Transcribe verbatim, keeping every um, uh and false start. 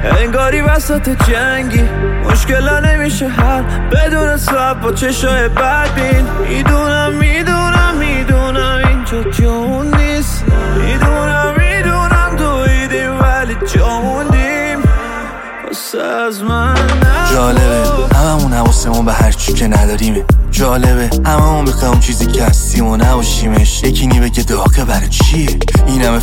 انگاری وسط جنگی مشکلا نمیشه حل بدون صبر با چشای بدبین. میدونم میدونم میدونم اینجا جون نیست، میدونم میدونم دویدیم ولی جوندیم واسه از من نبود. جالبه هممون حواسمون به هرچی که نداریمه، جالبه هممون میخوایم چیزی که هستیم و نباشیمش. یکی نی بگه داغه برای چیه این همه